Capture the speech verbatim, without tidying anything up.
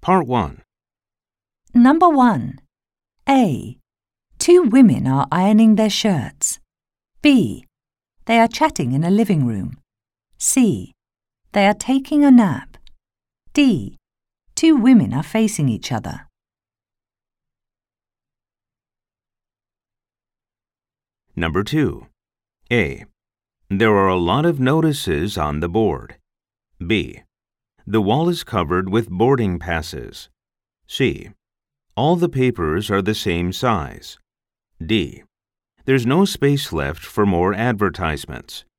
Part one. Number one. A. Two women are ironing their shirts. B. They are chatting in a living room. C. They are taking a nap. D. Two women are facing each other. Number two. A. There are a lot of notices on the board. B. The wall is covered with boarding passes. C. All the papers are the same size. D. There's no space left for more advertisements.